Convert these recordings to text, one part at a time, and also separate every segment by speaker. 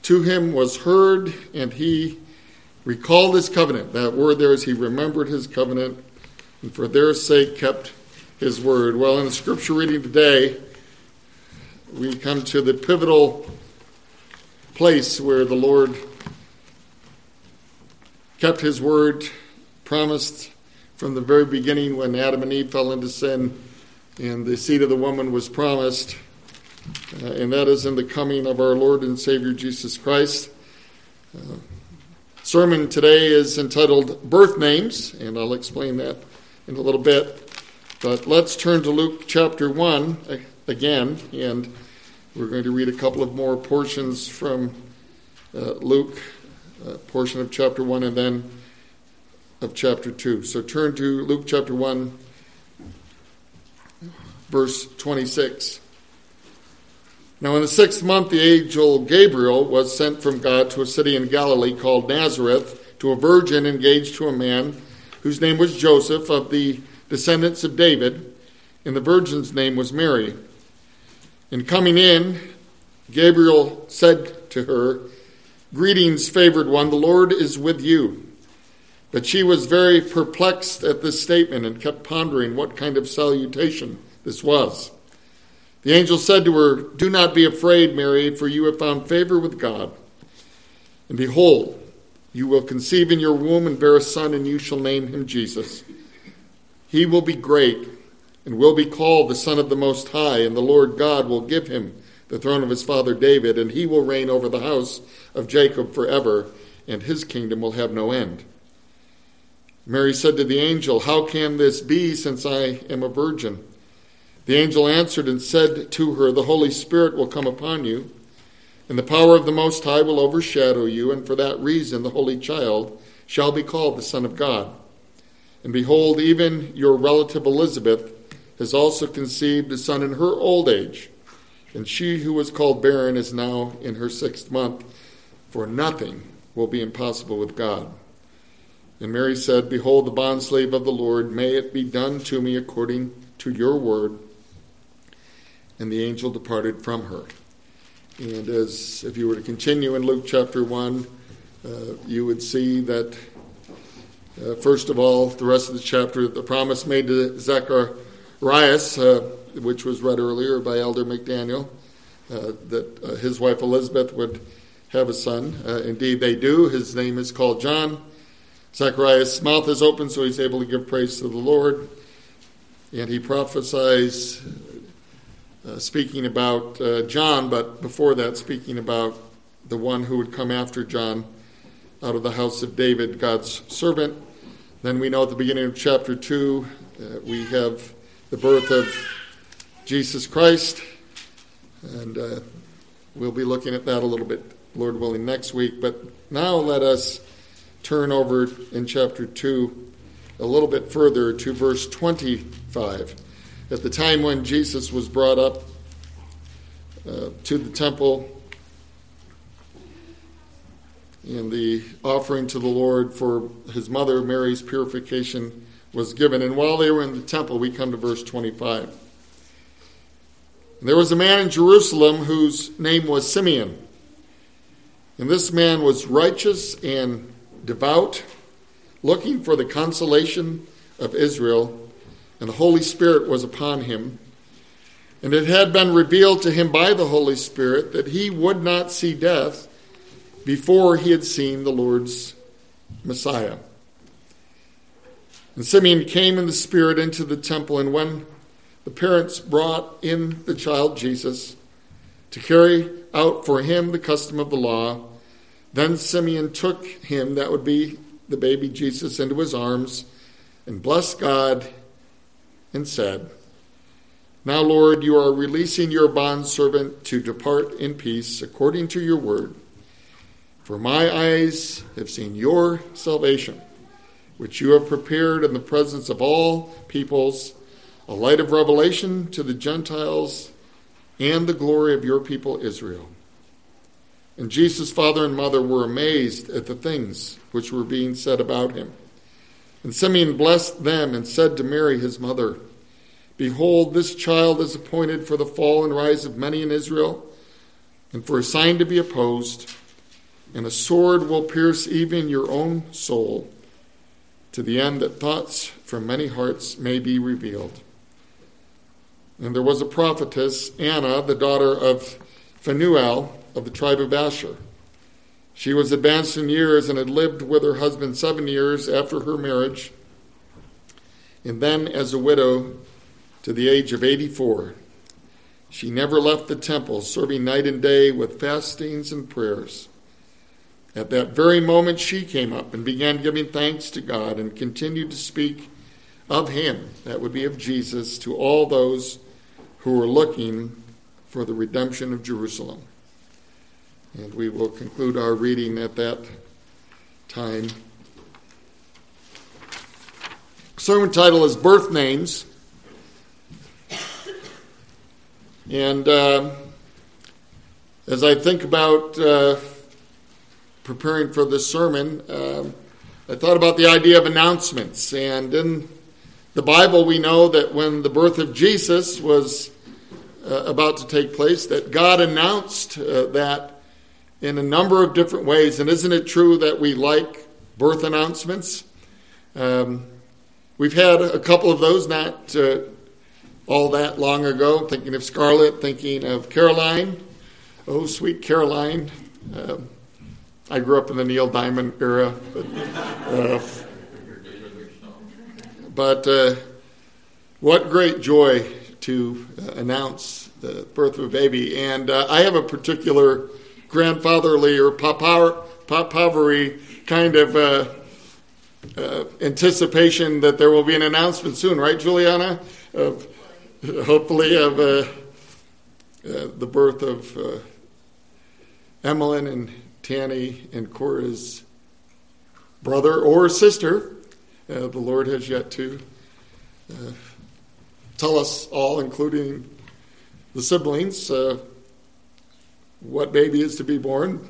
Speaker 1: to him was heard, and he recalled his covenant. That word there is he remembered his covenant, and for their sake kept his word. Well, in the scripture reading today, we come to the pivotal place where the Lord kept his word, promised from the very beginning when Adam and Eve fell into sin, and the seed of the woman was promised, and that is in the coming of our Lord and Savior Jesus Christ. Sermon today is entitled Birth Names, and I'll explain that in a little bit. But let's turn to Luke chapter 1 again, and we're going to read a couple of more portions from Luke, portion of chapter 1 and then of chapter 2. So turn to Luke chapter 1, verse 26. Now in the 6th month, the angel Gabriel was sent from God to a city in Galilee called Nazareth, to a virgin engaged to a man whose name was Joseph, of the descendants of David, and the virgin's name was Mary. And coming in, Gabriel said to her, "Greetings, favored one, the Lord is with you." But she was very perplexed at this statement and kept pondering what kind of salutation this was. The angel said to her, "Do not be afraid, Mary, for you have found favor with God. And behold, you will conceive in your womb and bear a son, and you shall name him Jesus. He will be great and will be called the Son of the Most High, and the Lord God will give him the throne of his father David, and he will reign over the house of Jacob forever, and his kingdom will have no end." Mary said to the angel, "How can this be, since I am a virgin?" The angel answered and said to her, "The Holy Spirit will come upon you, and the power of the Most High will overshadow you, and for that reason the Holy Child shall be called the Son of God. And behold, even your relative Elizabeth has also conceived a son in her old age, and she who was called barren is now in her 6th month, for nothing will be impossible with God." And Mary said, "Behold, the bondslave of the Lord, may it be done to me according to your word." And the angel departed from her. And as if you were to continue in Luke chapter 1, you would see that, first of all, the rest of the chapter, the promise made to Zacharias, which was read earlier by Elder McDaniel, that his wife Elizabeth would have a son. Indeed, they do. His name is called John. Zacharias' mouth is open, so he's able to give praise to the Lord. And he prophesies, speaking about John, but before that, speaking about the one who would come after John out of the house of David, God's servant. Then we know at the beginning of chapter 2, we have the birth of Jesus Christ. And we'll be looking at that a little bit, Lord willing, next week. But now let us turn over in chapter 2 a little bit further to verse 25. At the time when Jesus was brought up to the temple, and the offering to the Lord for his mother Mary's purification was given. And while they were in the temple, we come to verse 25. And there was a man in Jerusalem whose name was Simeon. And this man was righteous and devout, looking for the consolation of Israel, and the Holy Spirit was upon him. And it had been revealed to him by the Holy Spirit that he would not see death before he had seen the Lord's Messiah. And Simeon came in the Spirit into the temple, and when the parents brought in the child Jesus to carry out for him the custom of the law, then Simeon took him, that would be the baby Jesus, into his arms, and blessed God and said, "Now, Lord, you are releasing your bondservant to depart in peace according to your word. For my eyes have seen your salvation, which you have prepared in the presence of all peoples, a light of revelation to the Gentiles and the glory of your people Israel." And Jesus' father and mother were amazed at the things which were being said about him. And Simeon blessed them and said to Mary his mother, "Behold, this child is appointed for the fall and rise of many in Israel, and for a sign to be opposed, and a sword will pierce even your own soul, to the end that thoughts from many hearts may be revealed. And there was a prophetess, Anna, the daughter of Phanuel of the tribe of Asher. She was advanced in years and had lived with her husband 7 years after her marriage, and then as a widow to the age of 84. She never left the temple, serving night and day with fastings and prayers. At that very moment she came up and began giving thanks to God and continued to speak of him, that would be of Jesus, to all those who were looking for the redemption of Jerusalem. And we will conclude our reading at that time. Sermon title is Birth Names. And as I think about preparing for this sermon, I thought about the idea of announcements. And in the Bible, we know that when the birth of Jesus was about to take place, that God announced that in a number of different ways. And isn't it true that we like birth announcements? We've had a couple of those not all that long ago, thinking of Scarlett, thinking of Caroline. Oh, sweet Caroline. I grew up in the Neil Diamond era. But what great joy to announce the birth of a baby. And I have a particular grandfatherly or papavery kind of anticipation that there will be an announcement soon, right, Juliana? Hopefully of the birth of Emmeline and Tanny and Cora's brother or sister. The Lord has yet to tell us all, including the siblings, what baby is to be born.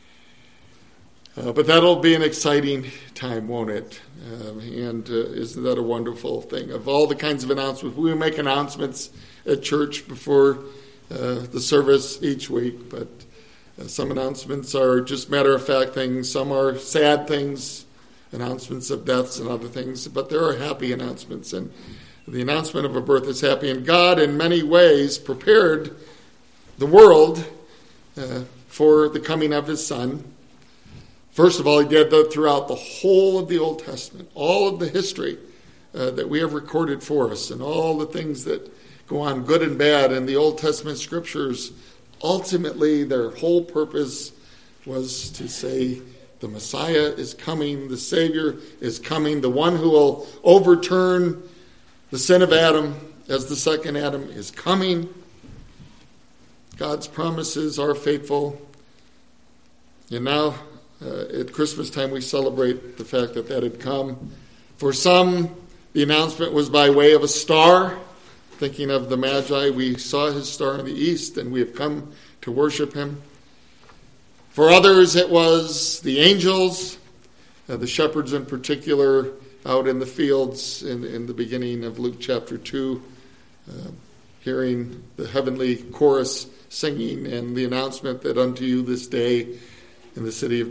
Speaker 1: But that'll be an exciting time, won't it? And isn't that a wonderful thing? Of all the kinds of announcements, we make announcements at church before the service each week, but some announcements are just matter-of-fact things. Some are sad things, announcements of deaths and other things, but there are happy announcements, and the announcement of a birth is happy. And God, in many ways, prepared the world for the coming of his Son. First of all, he did that throughout the whole of the Old Testament, all of the history that we have recorded for us, and all the things that go on, good and bad, in the Old Testament scriptures. Ultimately, their whole purpose was to say the Messiah is coming, the Savior is coming, the one who will overturn the sin of Adam as the second Adam is coming. God's promises are faithful. And now, at Christmas time, we celebrate the fact that that had come. For some, the announcement was by way of a star. Thinking of the Magi, we saw his star in the east, and we have come to worship him. For others, it was the angels, the shepherds in particular, out in the fields in the beginning of Luke chapter 2, hearing the heavenly chorus singing and the announcement that unto you this day in the city of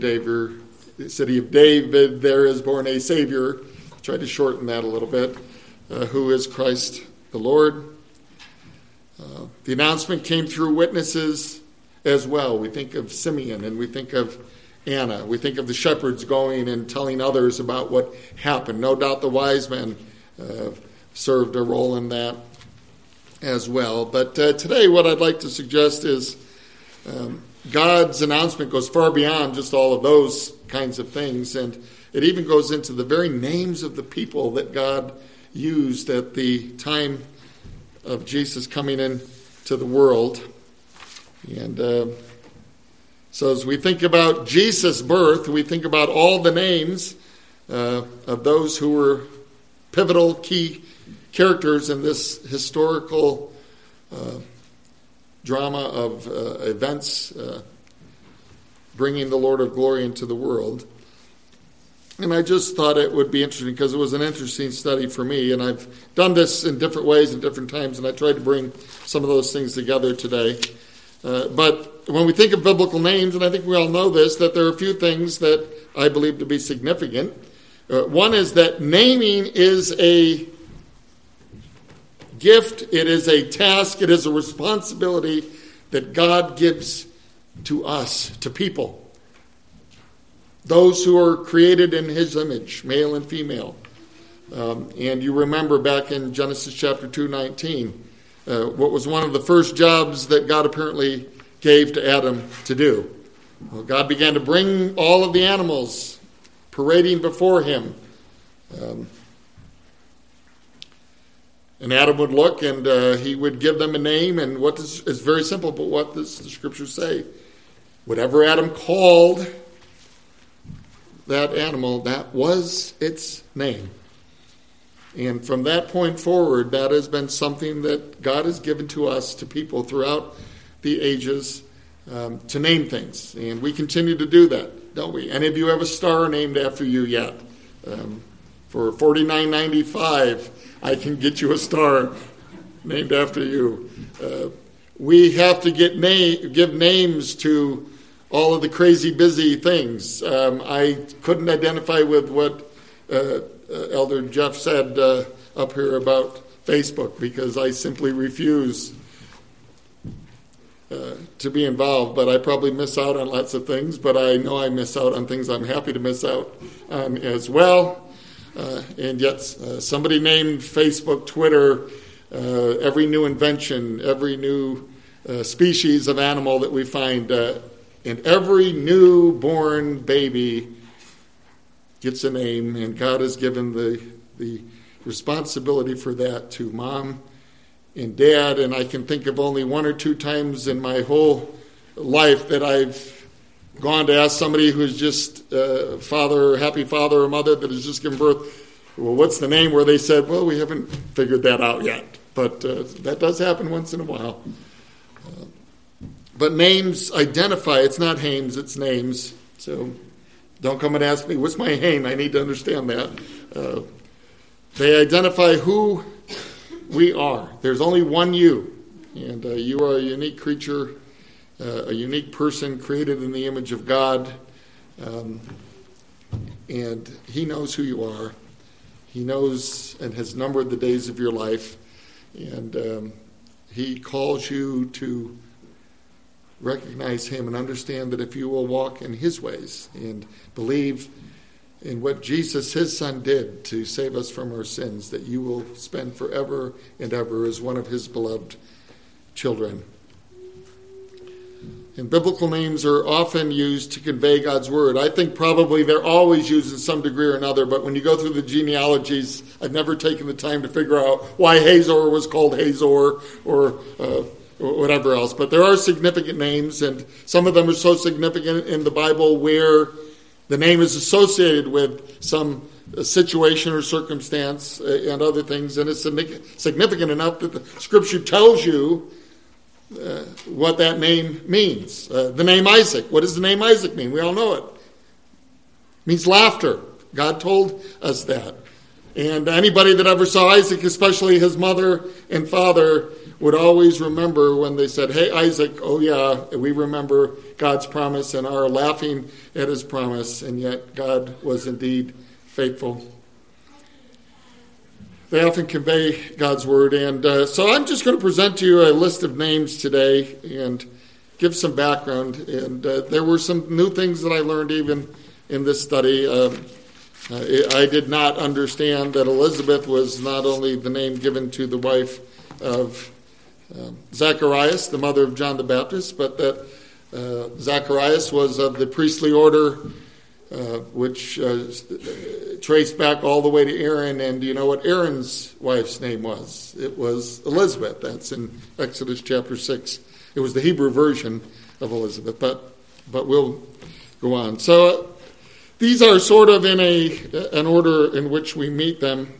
Speaker 1: David, there is born a Savior. Try to shorten that a little bit. Who is Christ the Lord? The announcement came through witnesses as well. We think of Simeon and we think of Anna. We think of the shepherds going and telling others about what happened. No doubt the wise men served a role in that as well. But today what I'd like to suggest is God's announcement goes far beyond just all of those kinds of things, and it even goes into the very names of the people that God used at the time of Jesus coming into the world. And so as we think about Jesus' birth, we think about all the names of those who were pivotal key characters in this historical drama of events bringing the Lord of glory into the world. And I just thought it would be interesting because it was an interesting study for me, and I've done this in different ways and different times, and I tried to bring some of those things together today. But when we think of biblical names, and I think we all know this, that there are a few things that I believe to be significant. One is that naming is a gift, it is a task, it is a responsibility that God gives to us, to people. Those who are created in his image, male and female. And you remember back in Genesis chapter 2:19, what was one of the first jobs that God apparently gave to Adam to do. Well, God began to bring all of the animals parading before him. And Adam would look and he would give them a name. And it's very simple, but what does the scripture say? Whatever Adam called that animal, that was its name. And from that point forward, that has been something that God has given to us, to people throughout the ages, to name things. And we continue to do that, don't we? Any of you have a star named after you yet? For $49.95, I can get you a star named after you. We have to give names to all of the crazy busy things. I couldn't identify with what Elder Jeff said up here about Facebook, because I simply refuse to be involved. But I probably miss out on lots of things, but I know I miss out on things I'm happy to miss out on as well. And yet somebody named Facebook, Twitter, every new invention, every new species of animal that we find, and every newborn baby gets a name, and God has given the responsibility for that to mom and dad. And I can think of only one or two times in my whole life that I've gone to ask somebody who's just happy father or mother that has just given birth, well, what's the name? Where they said, well, we haven't figured that out yet. But that does happen once in a while. But names identify. It's not hames, it's names. So don't come and ask me, what's my hame? I need to understand that. They identify who we are. There's only one you. And you are a unique creature, a unique person created in the image of God. And he knows who you are. He knows and has numbered the days of your life. And he calls you to recognize him and understand that if you will walk in his ways and believe in what Jesus, his son, did to save us from our sins, that you will spend forever and ever as one of his beloved children. And biblical names are often used to convey God's word. I think probably they're always used in some degree or another, but when you go through the genealogies, I've never taken the time to figure out why Hazor was called Hazor or whatever else. But there are significant names, and some of them are so significant in the Bible where the name is associated with some situation or circumstance and other things, and it's significant enough that the Scripture tells you what that name means. The name Isaac. What does the name Isaac mean? We all know it. It means laughter. God told us that. And anybody that ever saw Isaac, especially his mother and father, would always remember when they said, hey, Isaac, oh yeah, we remember God's promise and are laughing at his promise, and yet God was indeed faithful. They often convey God's word, and so I'm just going to present to you a list of names today and give some background. And there were some new things that I learned even in this study. I did not understand that Elizabeth was not only the name given to the wife of Zacharias, the mother of John the Baptist, but that Zacharias was of the priestly order, which traced back all the way to Aaron. And do you know what Aaron's wife's name was? It was Elizabeth. That's in Exodus chapter 6. It was the Hebrew version of Elizabeth, but we'll go on. So these are sort of in an order in which we meet them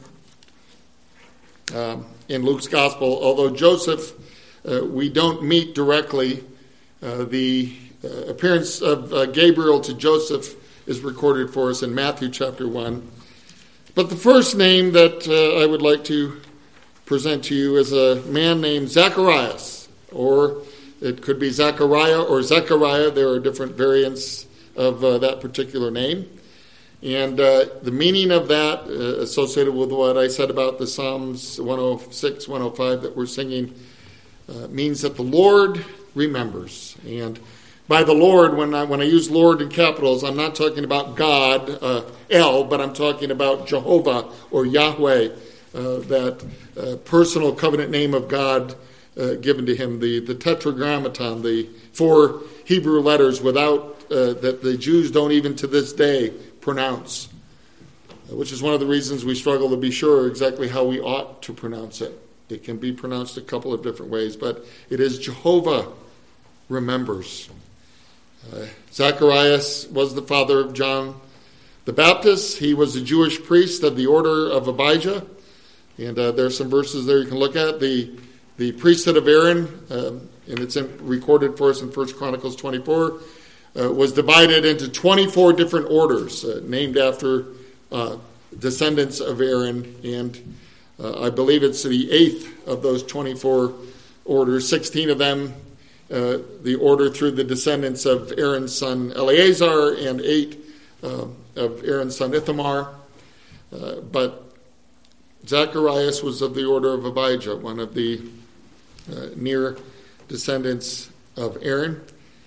Speaker 1: in Luke's gospel. Although Joseph, we don't meet directly. The appearance of Gabriel to Joseph is recorded for us in Matthew chapter 1. But the first name that I would like to present to you is a man named Zacharias, or It could be Zechariah or Zechariah. There are different variants of that particular name. And the meaning of that, associated with what I said about the Psalms 106, 105 that we're singing, means that the Lord remembers. And by the Lord, when I use Lord in capitals, I'm not talking about God, El, but I'm talking about Jehovah or Yahweh, that personal covenant name of God given to him, the tetragrammaton, the 4 Hebrew letters without that the Jews don't even to this day pronounce, which is one of the reasons we struggle to be sure exactly how we ought to pronounce it. It can be pronounced a couple of different ways, but it is Jehovah remembers. Zacharias was the father of John the Baptist. He was a Jewish priest of the order of Abijah, and there's some verses there you can look at. The priesthood of Aaron, and it's recorded for us in 1 Chronicles 24, was divided into 24 different orders named after descendants of Aaron, and I believe it's the 8th of those 24 orders, 16 of them, the order through the descendants of Aaron's son Eleazar, and 8 of Aaron's son Ithamar. But Zacharias was of the order of Abijah, one of the near descendants of Aaron.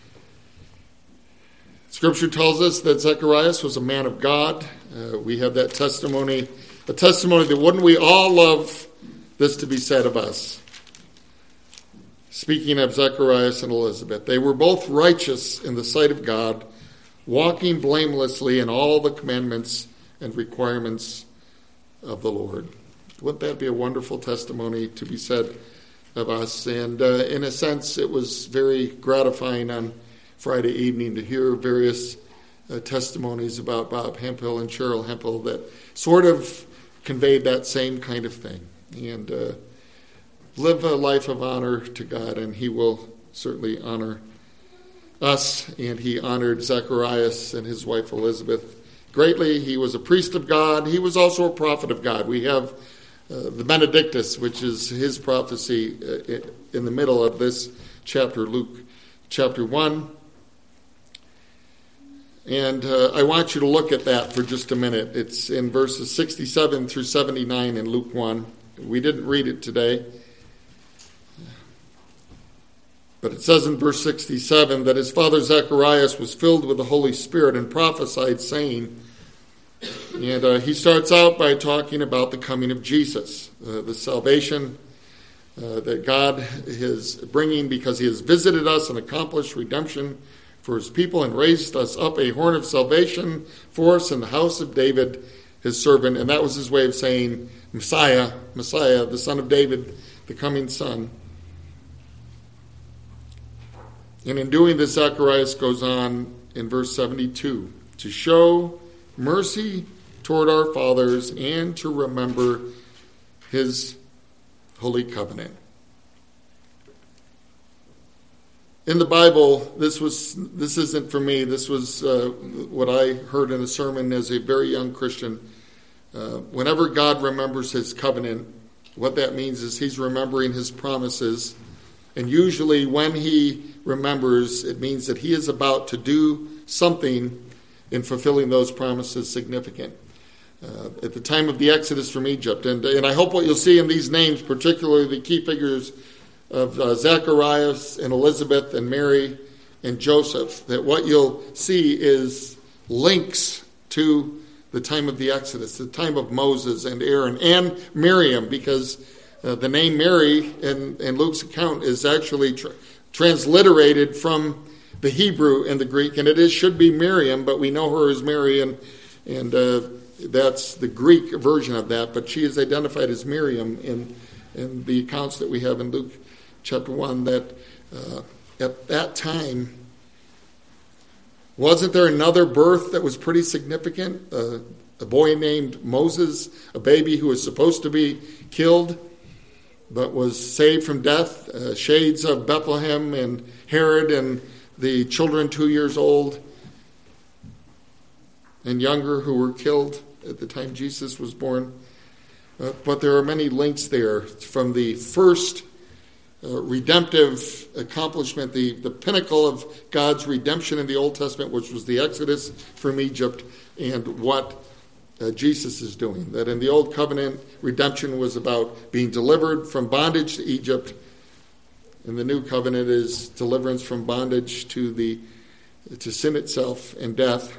Speaker 1: Scripture tells us that Zacharias was a man of God. We have that testimony, a testimony that wouldn't we all love this to be said of us? Speaking of Zacharias and Elizabeth, they were both righteous in the sight of God, walking blamelessly in all the commandments and requirements of the Lord. Wouldn't that be a wonderful testimony to be said of us? And in a sense, it was very gratifying on Friday evening to hear various testimonies about Bob Hemphill and Cheryl Hemphill that sort of conveyed that same kind of thing. And live a life of honor to God, and he will certainly honor us. And he honored Zacharias and his wife Elizabeth greatly. He was a priest of God. He was also a prophet of God. We have the Benedictus, which is his prophecy in the middle of this chapter, Luke chapter 1. And I want you to look at that for just a minute. It's in verses 67 through 79 in Luke 1. We didn't read it today. But it says in verse 67 that his father Zacharias was filled with the Holy Spirit and prophesied, saying, and he starts out by talking about the coming of Jesus, the salvation that God is bringing because he has visited us and accomplished redemption for his people and raised us up a horn of salvation for us in the house of David, his servant. And that was his way of saying Messiah, the son of David, the coming son. And in doing this, Zacharias goes on in verse 72 to show mercy toward our fathers and to remember his holy covenant. In the Bible, this isn't for me. This was what I heard in a sermon as a very young Christian. Whenever God remembers his covenant, what that means is he's remembering his promises. And usually when he remembers, it means that he is about to do something in fulfilling those promises significant. At the time of the Exodus from Egypt, and I hope what you'll see in these names, particularly the key figures of Zacharias and Elizabeth and Mary and Joseph, that what you'll see is links to the time of the Exodus, the time of Moses and Aaron and Miriam, because the name Mary in Luke's account is actually transliterated from the Hebrew and the Greek, and should be Miriam, but we know her as Mary, and that's the Greek version of that, but she is identified as Miriam in the accounts that we have in Luke chapter 1, that at that time, wasn't there another birth that was pretty significant? A boy named Moses, a baby who was supposed to be killed, but was saved from death. Shades of Bethlehem and Herod and the children 2 years old and younger who were killed at the time Jesus was born. But there are many links there from the first redemptive accomplishment, the pinnacle of God's redemption in the Old Testament, which was the Exodus from Egypt, and what Jesus is doing. That in the Old Covenant, redemption was about being delivered from bondage to Egypt. In the New Covenant is deliverance from bondage to sin itself and death.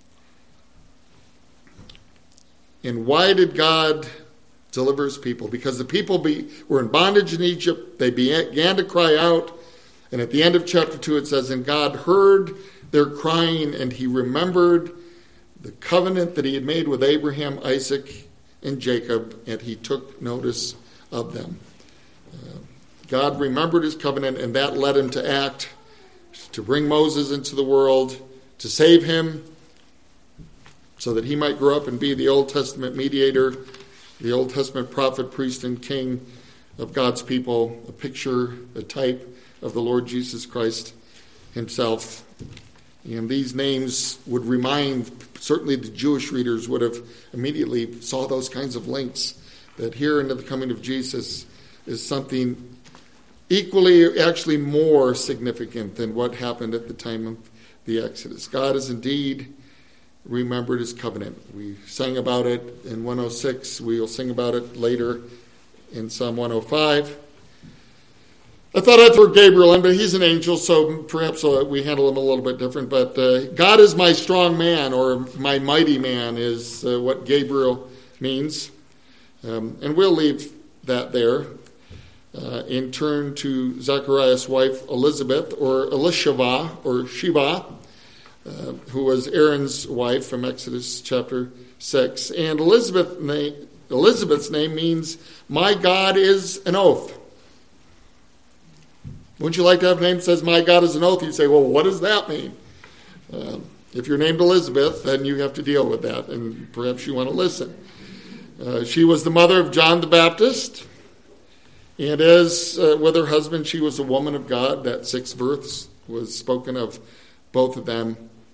Speaker 1: And why did God deliver his people? Because the people were in bondage in Egypt. They began to cry out. And at the end of chapter 2 it says, and God heard their crying, and he remembered the covenant that he had made with Abraham, Isaac, and Jacob, and he took notice of them. God remembered his covenant, and that led him to act, to bring Moses into the world, to save him, so that he might grow up and be the Old Testament mediator, the Old Testament prophet, priest, and king of God's people, a picture, a type of the Lord Jesus Christ himself. And these names would remind, certainly the Jewish readers would have immediately saw those kinds of links, that here into the coming of Jesus is something equally, actually more significant than what happened at the time of the Exodus. God has indeed remembered his covenant. We sang about it in 106. We'll sing about it later in Psalm 105. I thought I'd throw Gabriel in, but he's an angel, so perhaps we handle him a little bit different. But God is my strong man, or my mighty man, is what Gabriel means. And we'll leave that there and turn to Zechariah's wife, Elizabeth, or Elisheva, or Sheba, who was Aaron's wife from Exodus chapter 6. And Elizabeth's name means, my God is an oath. Wouldn't you like to have a name that says, my God is an oath? You'd say, well, what does that mean? If you're named Elizabeth, then you have to deal with that, and perhaps you want to listen. She was the mother of John the Baptist, and as with her husband, she was a woman of God. That 6th verse was spoken of both of them.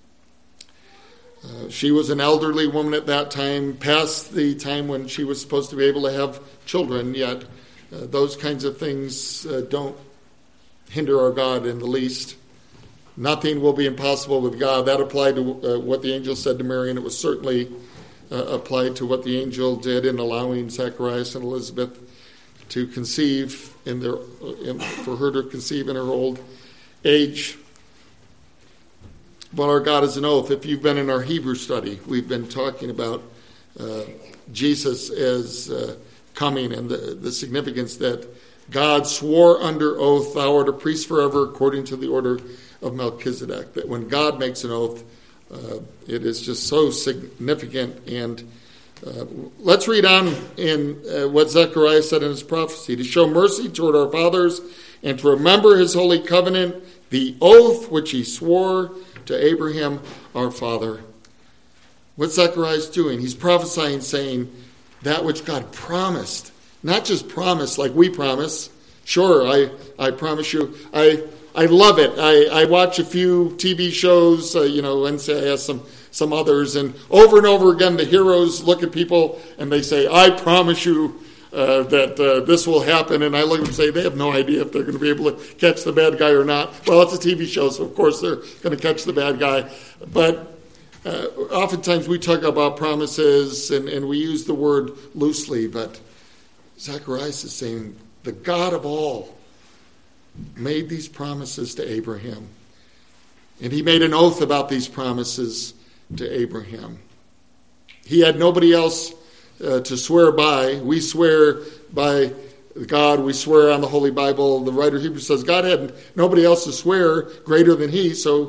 Speaker 1: She was an elderly woman at that time, past the time when she was supposed to be able to have children, yet those kinds of things don't hinder our God in the least. Nothing will be impossible with God. That applied to what the angel said to Mary, and it was certainly applied to what the angel did in allowing Zacharias and Elizabeth to conceive for her to conceive in her old age. But our God is an oath. If you've been in our Hebrew study, we've been talking about Jesus as coming, and the significance that God swore under oath, thou art a priest forever according to the order of Melchizedek. That when God makes an oath, it is just so significant. And let's read on in what Zechariah said in his prophecy. To show mercy toward our fathers and to remember his holy covenant, the oath which he swore to Abraham our father. What's Zechariah doing? He's prophesying, saying that which God promised. Not just promise like we promise. Sure, I promise you. I love it. I watch a few TV shows, NCIS, some others, and over again the heroes look at people and they say, I promise you that this will happen. And I look at them and say, they have no idea if they're going to be able to catch the bad guy or not. Well, it's a TV show, so of course they're going to catch the bad guy. But oftentimes we talk about promises and we use the word loosely, but Zacharias is saying, the God of all made these promises to Abraham. And he made an oath about these promises to Abraham. He had nobody else to swear by. We swear by God. We swear on the Holy Bible. The writer of Hebrews says God had nobody else to swear greater than he, so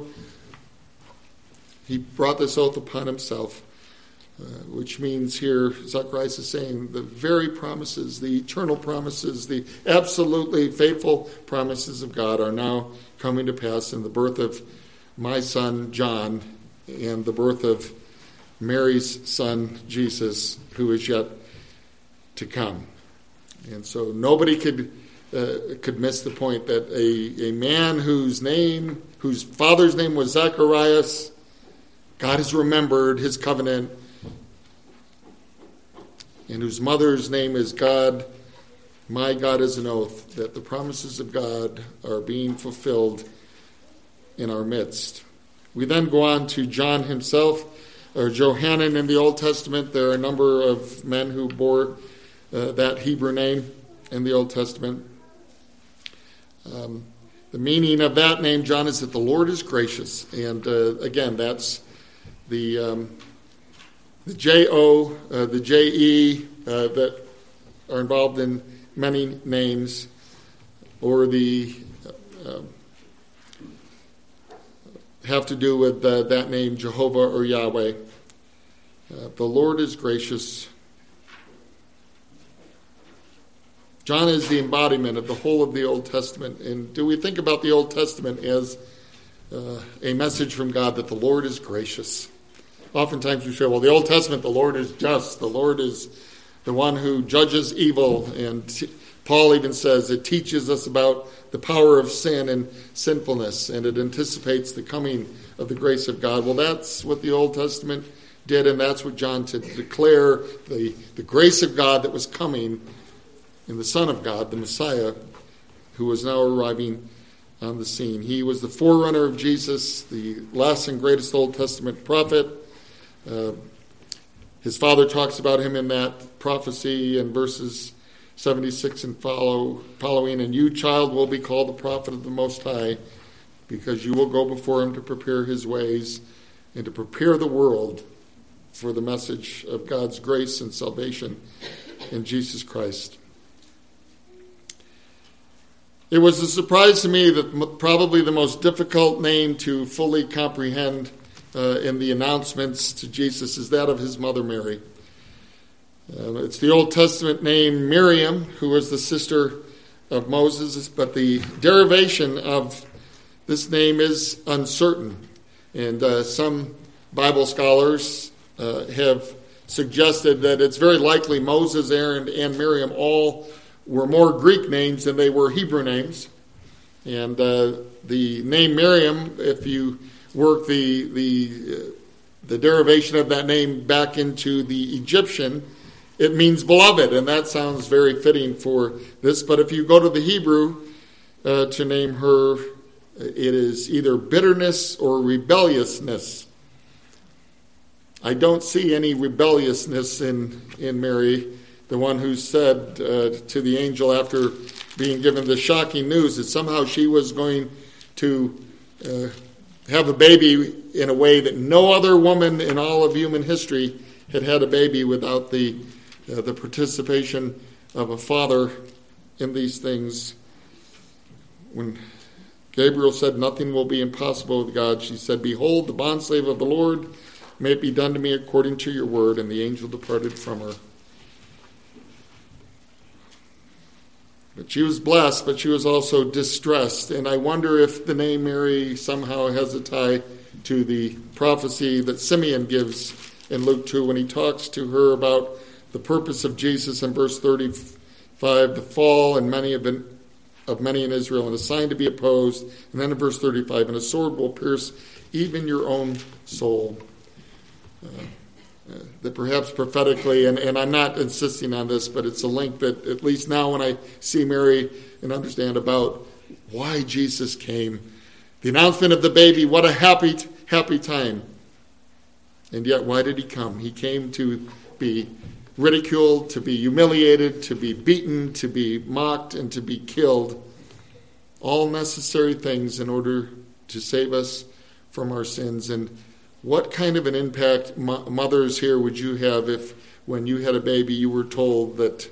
Speaker 1: he brought this oath upon himself. Which means here, Zacharias is saying the very promises, the eternal promises, the absolutely faithful promises of God are now coming to pass in the birth of my son John and the birth of Mary's son Jesus, who is yet to come. And so nobody could miss the point that a man whose father's name was Zacharias, God has remembered his covenant, and whose mother's name is God, My God is an oath that the promises of God are being fulfilled in our midst. We then go on to John himself, or Johanan in the Old Testament. There are a number of men who bore that Hebrew name in the Old Testament. The meaning of that name, John, is that the Lord is gracious. And again, that's the J-O, the J-E that are involved in many names, or the have to do with that name, Jehovah or Yahweh. The Lord is gracious. John is the embodiment of the whole of the Old Testament. And do we think about the Old Testament as a message from God that the Lord is gracious? Oftentimes we say, well, the Old Testament, the Lord is just. The Lord is the one who judges evil. And Paul even says it teaches us about the power of sin and sinfulness, and it anticipates the coming of the grace of God. Well, that's what the Old Testament did, and that's what John to declare the grace of God that was coming in the Son of God, the Messiah, who was now arriving on the scene. He was the forerunner of Jesus, the last and greatest Old Testament prophet. His father talks about him in that prophecy in verses 76 and following, and you, child, will be called the prophet of the Most High, because you will go before him to prepare his ways and to prepare the world for the message of God's grace and salvation in Jesus Christ. It was a surprise to me that probably the most difficult name to fully comprehend in the announcements to Jesus is that of his mother Mary. It's the Old Testament name Miriam, who was the sister of Moses, but the derivation of this name is uncertain. And some Bible scholars have suggested that it's very likely Moses, Aaron, and Miriam all were more Greek names than they were Hebrew names. And the name Miriam, if you work the derivation of that name back into the Egyptian, it means beloved, and that sounds very fitting for this. But if you go to the Hebrew to name her, it is either bitterness or rebelliousness. I don't see any rebelliousness in Mary, the one who said to the angel after being given the shocking news that somehow she was going to have a baby in a way that no other woman in all of human history had had a baby without the participation of a father in these things. When Gabriel said, nothing will be impossible with God, she said, behold, the bondslave of the Lord, may it be done to me according to your word. And the angel departed from her. But she was blessed, but she was also distressed. And I wonder if the name Mary somehow has a tie to the prophecy that Simeon gives in Luke 2 when he talks to her about the purpose of Jesus in verse 35, the fall and many in Israel, and a sign to be opposed. And then in verse 35, and a sword will pierce even your own soul. That perhaps prophetically, and I'm not insisting on this, but it's a link that at least now when I see Mary and understand about why Jesus came, the announcement of the baby, what a happy time. And yet, why did he come? He came to be ridiculed, to be humiliated, to be beaten, to be mocked, and to be killed. All necessary things in order to save us from our sins. And what kind of an impact, mothers here, would you have if when you had a baby you were told that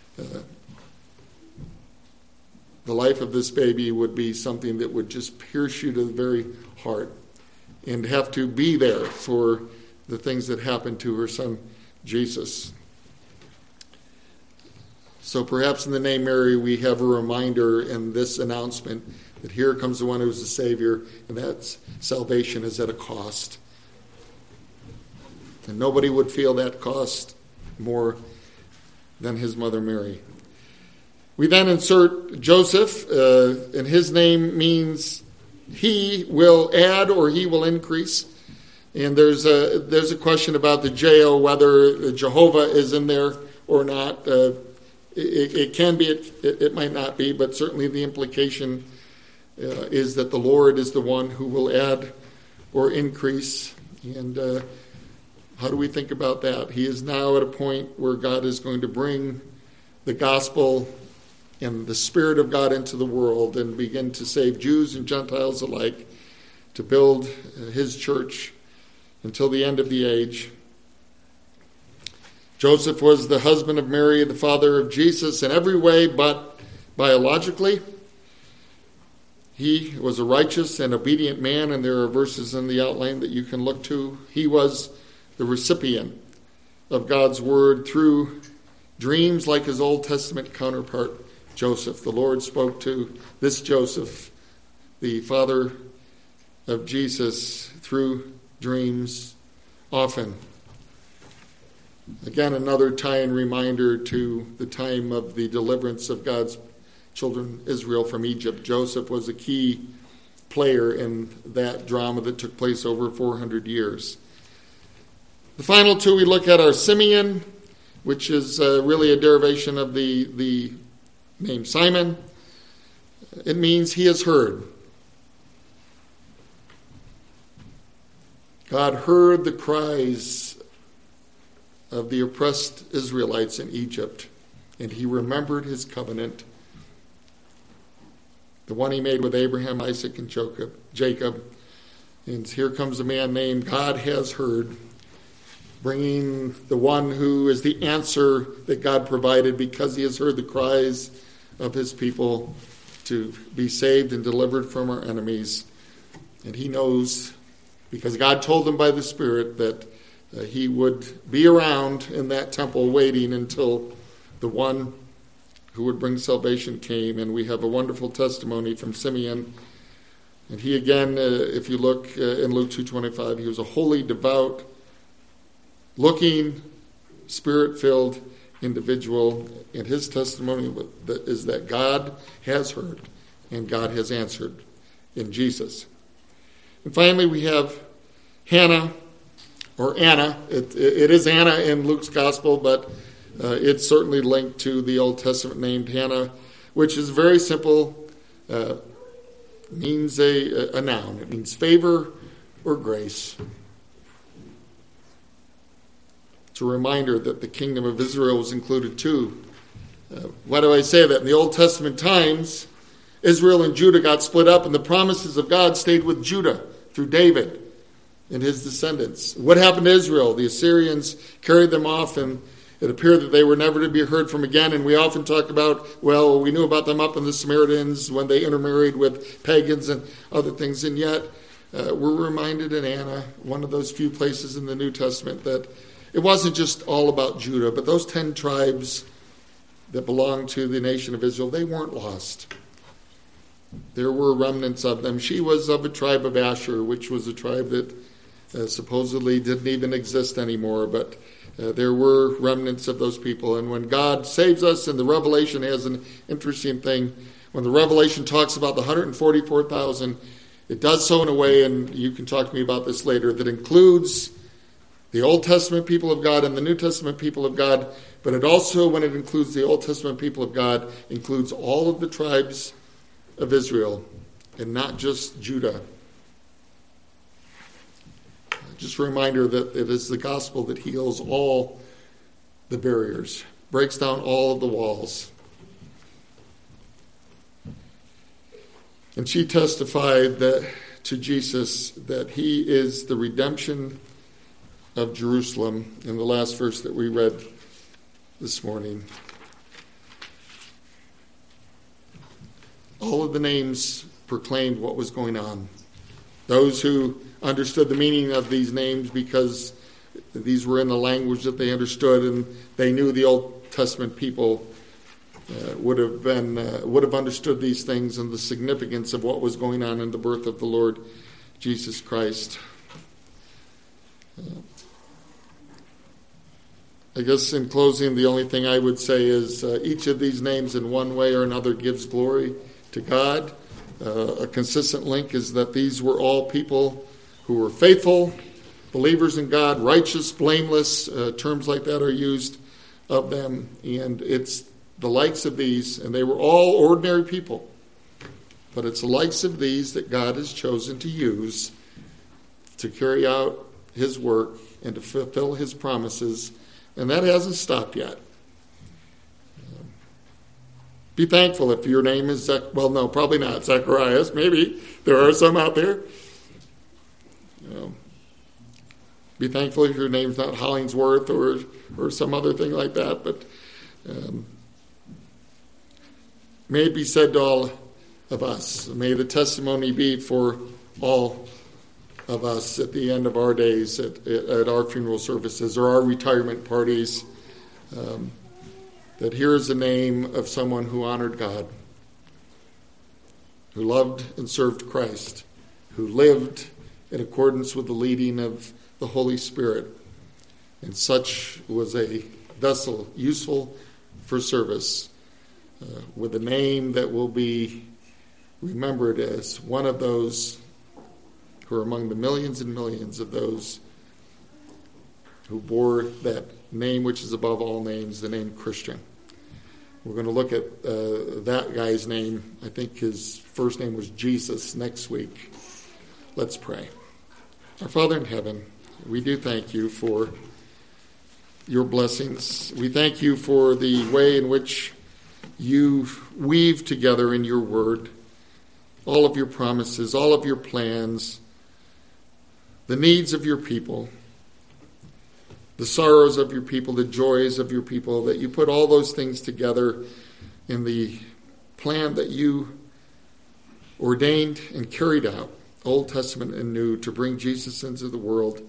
Speaker 1: the life of this baby would be something that would just pierce you to the very heart, and have to be there for the things that happened to her son Jesus? So perhaps in the name Mary we have a reminder in this announcement that here comes the one who is the Savior, and that salvation is at a cost. And nobody would feel that cost more than his mother Mary. We then insert Joseph, and his name means he will add or he will increase. And there's a question about the J-O, whether Jehovah is in there or not. it can be, it might not be, but certainly the implication is that the Lord is the one who will add or increase. And how do we think about that? He is now at a point where God is going to bring the gospel and the Spirit of God into the world and begin to save Jews and Gentiles alike, to build his church until the end of the age. Joseph was the husband of Mary, the father of Jesus in every way, but biologically, he was a righteous and obedient man, and there are verses in the outline that you can look to. He was the recipient of God's word through dreams like his Old Testament counterpart, Joseph. The Lord spoke to this Joseph, the father of Jesus, through dreams often. Again, another tie-in reminder to the time of the deliverance of God's children, Israel, from Egypt. Joseph was a key player in that drama that took place over 400 years. The final two we look at are Simeon, which is really a derivation of the name Simon. It means he has heard. God heard the cries of the oppressed Israelites in Egypt, and he remembered his covenant, the one he made with Abraham, Isaac, and Jacob. And here comes a man named God Has Heard, bringing the one who is the answer that God provided because he has heard the cries of his people to be saved and delivered from our enemies. And he knows, because God told him by the Spirit, that he would be around in that temple waiting until the one who would bring salvation came. And we have a wonderful testimony from Simeon. And he again, if you look in Luke 2:25, he was a holy, devout, looking, Spirit-filled individual. And his testimony is that God has heard and God has answered in Jesus. And finally, we have Hannah, or Anna. It is Anna in Luke's gospel, but it's certainly linked to the Old Testament named Hannah, which is very simple. Means a noun. It means favor or grace. It's a reminder that the kingdom of Israel was included too. Why do I say that? In the Old Testament times, Israel and Judah got split up, and the promises of God stayed with Judah through David and his descendants. What happened to Israel? The Assyrians carried them off, and it appeared that they were never to be heard from again. And we often talk about, well, we knew about them up in the Samaritans when they intermarried with pagans and other things. And yet, we're reminded in Anna, one of those few places in the New Testament, that it wasn't just all about Judah, but those 10 tribes that belonged to the nation of Israel, they weren't lost. There were remnants of them. She was of a tribe of Asher, which was a tribe that supposedly didn't even exist anymore, but there were remnants of those people. And when God saves us, and the Revelation has an interesting thing, when the Revelation talks about the 144,000, it does so in a way, and you can talk to me about this later, that includes the Old Testament people of God and the New Testament people of God, but it also, when it includes the Old Testament people of God, includes all of the tribes of Israel, and not just Judah. Just a reminder that it is the gospel that heals all the barriers, breaks down all of the walls. And she testified that to Jesus that he is the redemption of Jerusalem in the last verse that we read this morning. All of the names proclaimed what was going on. Those who understood the meaning of these names because these were in the language that they understood, and they knew the Old Testament people would have understood these things and the significance of what was going on in the birth of the Lord Jesus Christ. I guess in closing, the only thing I would say is each of these names in one way or another gives glory to God. A consistent link is that these were all people who were faithful, believers in God, righteous, blameless. Terms like that are used of them. And it's the likes of these, and they were all ordinary people, but it's the likes of these that God has chosen to use to carry out his work and to fulfill his promises, and that hasn't stopped yet. Be thankful if your name is, well, no, probably not Zacharias. Maybe there are some out there. Be thankful if your name's not Hollingsworth or some other thing like that. But may it be said to all of us. May the testimony be for all of us at the end of our days at our funeral services or our retirement parties. That here is the name of someone who honored God, who loved and served Christ, who lived in accordance with the leading of the Holy Spirit, and such was a vessel useful for service, with a name that will be remembered as one of those who are among the millions and millions of those who bore that name which is above all names, the name Christian. We're going to look at that guy's name. I think his first name was Jesus next week. Let's pray. Our Father in heaven, we do thank you for your blessings. We thank you for the way in which you weave together in your word all of your promises, all of your plans, the needs of your people, the sorrows of your people, the joys of your people, that you put all those things together in the plan that you ordained and carried out, Old Testament and New, to bring Jesus into the world,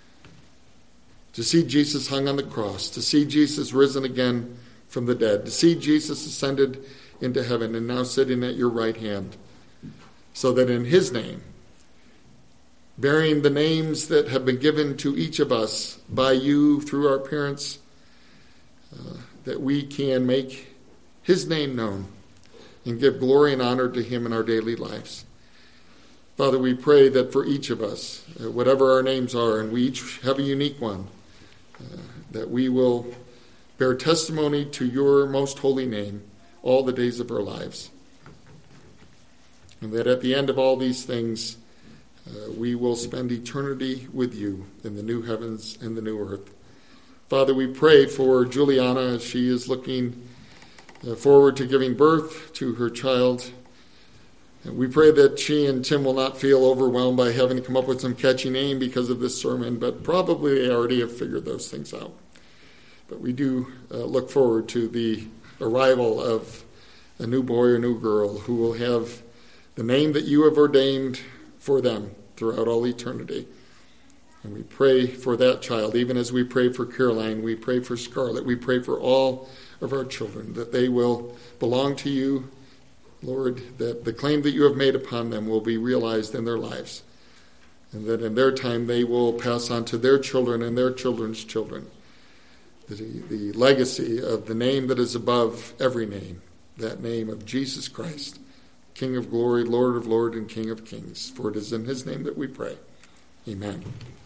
Speaker 1: to see Jesus hung on the cross, to see Jesus risen again from the dead, to see Jesus ascended into heaven and now sitting at your right hand, so that in his name, bearing the names that have been given to each of us by you through our parents, that we can make his name known and give glory and honor to him in our daily lives. Father, we pray that for each of us, whatever our names are, and we each have a unique one, that we will bear testimony to your most holy name all the days of our lives. And that at the end of all these things, we will spend eternity with you in the new heavens and the new earth. Father, we pray for Juliana as she is looking forward to giving birth to her child. And we pray that she and Tim will not feel overwhelmed by having to come up with some catchy name because of this sermon, but probably they already have figured those things out. But we do look forward to the arrival of a new boy or new girl who will have the name that you have ordained for them throughout all eternity. And we pray for that child, even as we pray for Caroline, we pray for Scarlett, we pray for all of our children, that they will belong to you, Lord, that the claim that you have made upon them will be realized in their lives, and that in their time they will pass on to their children and their children's children the legacy of the name that is above every name, that name of Jesus Christ, King of glory, Lord of lords, and King of kings. For it is in his name that we pray. Amen.